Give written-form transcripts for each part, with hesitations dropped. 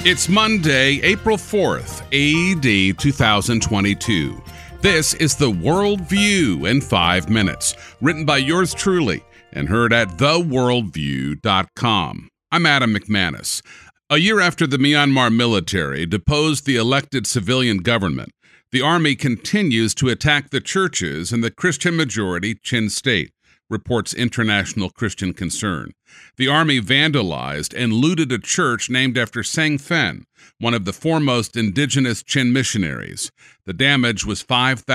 It's Monday, April 4th, AD 2022. This is the World View in 5 minutes, written by yours truly and heard at theworldview.com. I'm Adam McManus. A year after the Myanmar military deposed the elected civilian government, the army continues to attack the churches in the Christian-majority Chin State, reports International Christian Concern. The army vandalized and looted a church named after Sang Fen, one of the foremost indigenous Chin missionaries. The damage was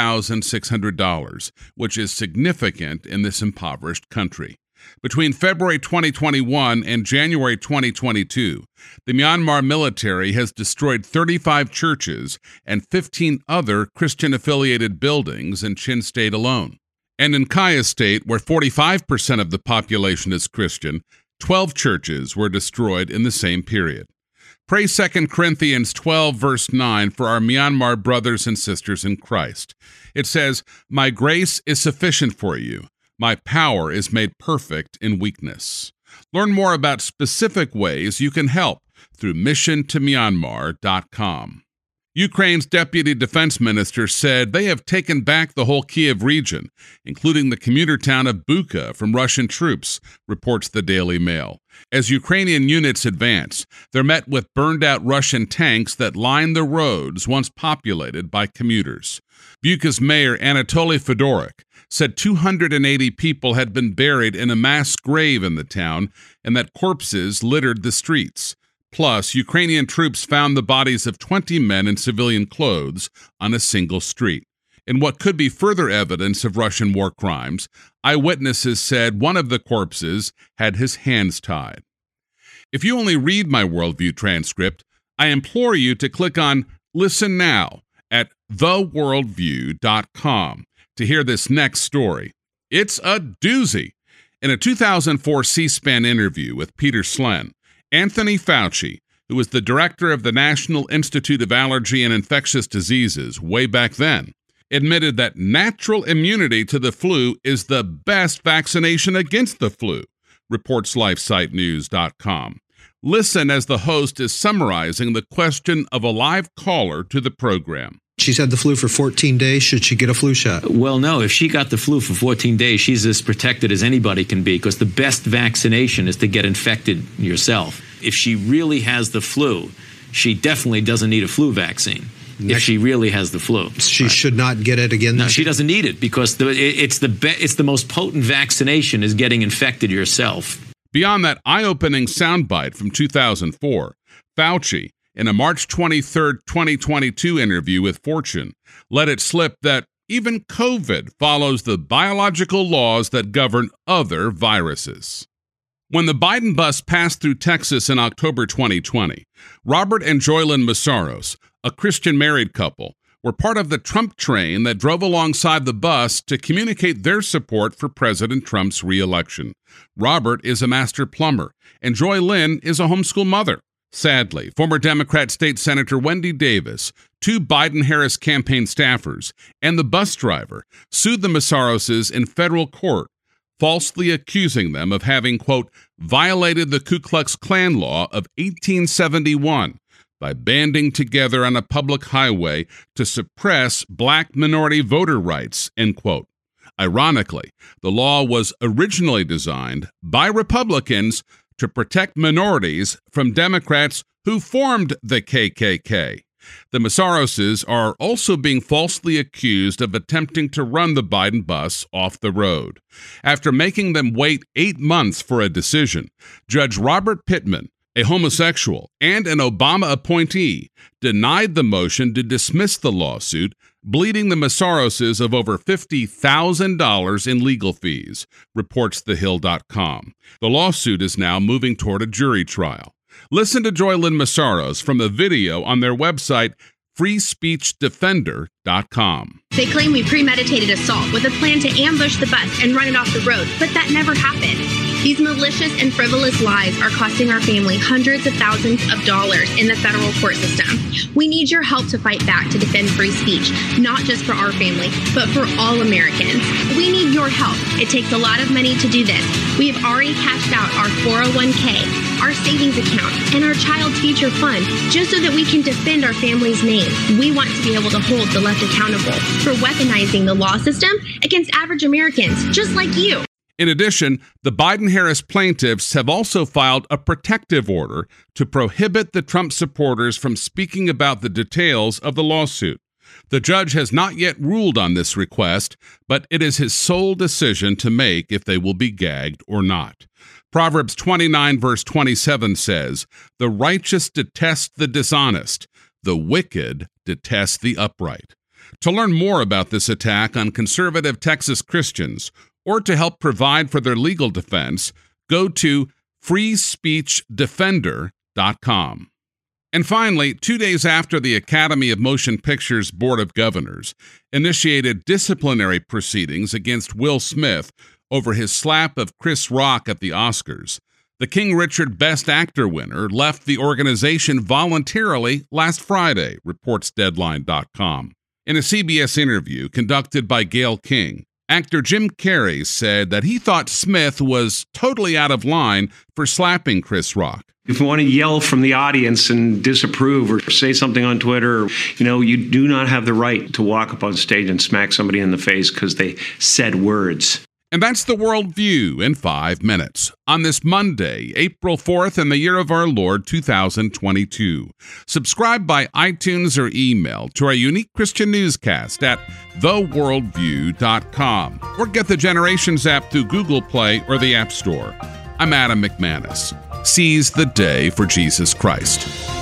$5,600, which is significant in this impoverished country. Between February 2021 and January 2022, the Myanmar military has destroyed 35 churches and 15 other Christian-affiliated buildings in Chin State alone. And in Kaya State, where 45% of the population is Christian, 12 churches were destroyed in the same period. Pray 2 Corinthians 12, verse 9 for our Myanmar brothers and sisters in Christ. It says, "My grace is sufficient for you. My power is made perfect in weakness." Learn more about specific ways you can help through missiontomyanmar.com. Ukraine's deputy defense minister said they have taken back the whole Kyiv region, including the commuter town of Bucha, from Russian troops, reports the Daily Mail. As Ukrainian units advance, they're met with burned-out Russian tanks that line the roads once populated by commuters. Bucha's mayor, Anatoly Fedorik, said 280 people had been buried in a mass grave in the town and that corpses littered the streets. Plus, Ukrainian troops found the bodies of 20 men in civilian clothes on a single street. In what could be further evidence of Russian war crimes, eyewitnesses said one of the corpses had his hands tied. If you only read my Worldview transcript, I implore you to click on Listen Now at theworldview.com to hear this next story. It's a doozy. In a 2004 C-SPAN interview with Peter Slen, Anthony Fauci, who was the director of the National Institute of Allergy and Infectious Diseases way back then, admitted that natural immunity to the flu is the best vaccination against the flu, reports LifeSiteNews.com. Listen as the host is summarizing the question of a live caller to the program. She's had the flu for 14 days. Should she get a flu shot? Well, no. If she got the flu for 14 days, she's as protected as anybody can be, because the best vaccination is to get infected yourself. If she really has the flu, she definitely doesn't need a flu vaccine. If she really has the flu, she should not get it again. No, she doesn't need it, because it's the most potent vaccination is getting infected yourself. Beyond that eye-opening soundbite from 2004, Fauci, in a March 23, 2022 interview with Fortune, let it slip that even COVID follows the biological laws that govern other viruses. When the Biden bus passed through Texas in October 2020, Robert and Joylyn Meszaros, a Christian married couple, were part of the Trump train that drove alongside the bus to communicate their support for President Trump's re-election. Robert is a master plumber, and Joylyn is a homeschool mother. Sadly, former Democrat State Senator Wendy Davis, 2 Biden-Harris campaign staffers, and the bus driver sued the Messaroses in federal court, falsely accusing them of having, quote, violated the Ku Klux Klan law of 1871 by banding together on a public highway to suppress black minority voter rights, end quote. Ironically, the law was originally designed by Republicans to protect minorities from Democrats who formed the KKK. The Messaroses are also being falsely accused of attempting to run the Biden bus off the road. After making them wait 8 months for a decision, Judge Robert Pittman, a homosexual and an Obama appointee, denied the motion to dismiss the lawsuit, bleeding the Messaroses of over $50,000 in legal fees, reports TheHill.com. The lawsuit is now moving toward a jury trial. Listen to Joylyn Meszaros from a video on their website, freespeechdefender.com. They claim we premeditated assault with a plan to ambush the bus and run it off the road, but that never happened. These malicious and frivolous lies are costing our family hundreds of thousands of dollars in the federal court system. We need your help to fight back to defend free speech, not just for our family, but for all Americans. We need your help. It takes a lot of money to do this. We have already cashed out our 401k, our savings account, and our child's future fund, just so that we can defend our family's name. We want to be able to hold the left accountable for weaponizing the law system against average Americans, just like you. In addition, the Biden-Harris plaintiffs have also filed a protective order to prohibit the Trump supporters from speaking about the details of the lawsuit. The judge has not yet ruled on this request, but it is his sole decision to make if they will be gagged or not. Proverbs 29 verse 27 says, "The righteous detest the dishonest, the wicked detest the upright." To learn more about this attack on conservative Texas Christians, or to help provide for their legal defense, go to freespeechdefender.com. And finally, 2 days after the Academy of Motion Pictures Board of Governors initiated disciplinary proceedings against Will Smith over his slap of Chris Rock at the Oscars, the King Richard Best Actor winner left the organization voluntarily last Friday, reports Deadline.com. In a CBS interview conducted by Gayle King, actor Jim Carrey said that he thought Smith was totally out of line for slapping Chris Rock. If you want to yell from the audience and disapprove or say something on Twitter, you do not have the right to walk up on stage and smack somebody in the face because they said words. And that's the World View in 5 minutes on this Monday, April 4th, in the year of our Lord, 2022. Subscribe by iTunes or email to our unique Christian newscast at theworldview.com or get the Generations app through Google Play or the App Store. I'm Adam McManus. Seize the day for Jesus Christ.